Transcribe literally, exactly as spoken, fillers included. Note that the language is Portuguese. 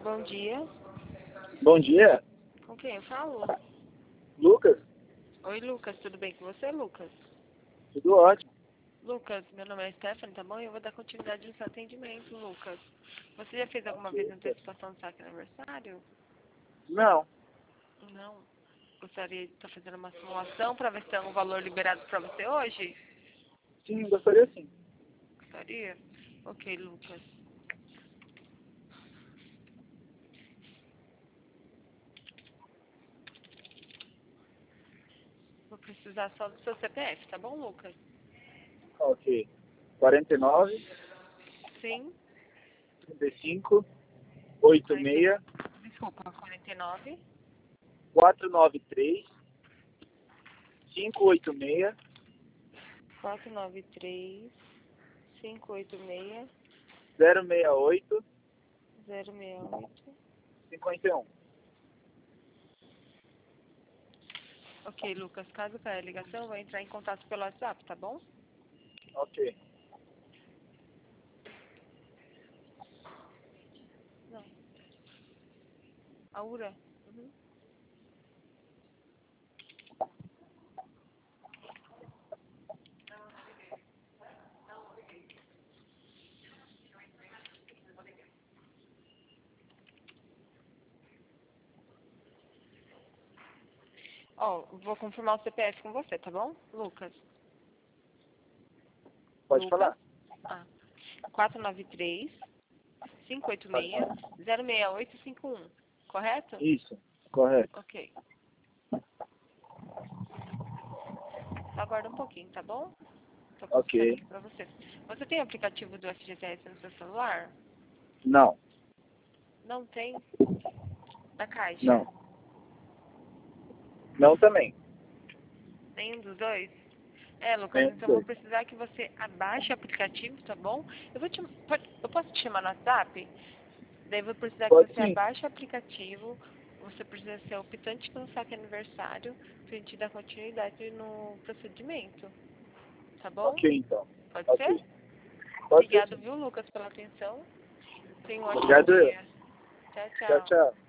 bom dia. Bom dia, Com quem eu falo? Lucas. Oi, Lucas, tudo bem com você, Lucas? Tudo ótimo. Lucas, meu nome é Stephanie, tá bom? Eu vou dar continuidade no seu atendimento, Lucas. Você já fez alguma vez antecipação do saque aniversário? Não, Não. Gostaria de estar fazendo uma simulação para ver se tem algum valor liberado para você hoje? sim, gostaria sim. Gostaria? Ok, Lucas. Vou precisar só do seu C P F, tá bom, Lucas? Ok. quarenta e nove, Sim. trinta e cinco, oitenta e seis, Desculpa, quarenta e nove. quatrocentos e noventa e três, quinhentos e oitenta e seis, quatrocentos e noventa e três, quinhentos e oitenta e seis, zero seis oito, zero seis oito. cinquenta e um. Ok, Lucas, caso caia a ligação, eu vou entrar em contato pelo WhatsApp, tá bom? Ok. Não. Aura? Uhum. Ó, vou confirmar o C P F com você, tá bom? Lucas. Pode Lucas. falar. Ah. quatrocentos e noventa e três, quinhentos e oitenta Pode e falar. seis, zero seis oito cinco um. Correto? Isso, correto. Ok. Só aguarda um pouquinho, tá bom? Tô consultando Ok. aqui pra você. Você tem o aplicativo do F G T S no seu celular? Não, Não tem? Da Caixa? não. Não também. Nenhum dos dois? É, Lucas, Menos então eu vou dois. precisar que você abaixe o aplicativo, tá bom? Eu vou te, pode- eu posso te chamar no WhatsApp? Daí eu vou precisar que Pode você sim. abaixe o aplicativo, você precisa ser optante pelo saque aniversário, pra gente dar continuidade no procedimento, tá bom? Ok, então. Pode ser? Ok. Pode ser Obrigado, sim. viu, Lucas, pela atenção. Tenha um ótimo Obrigado eu. dia. Tchau, Tchau, tchau. tchau.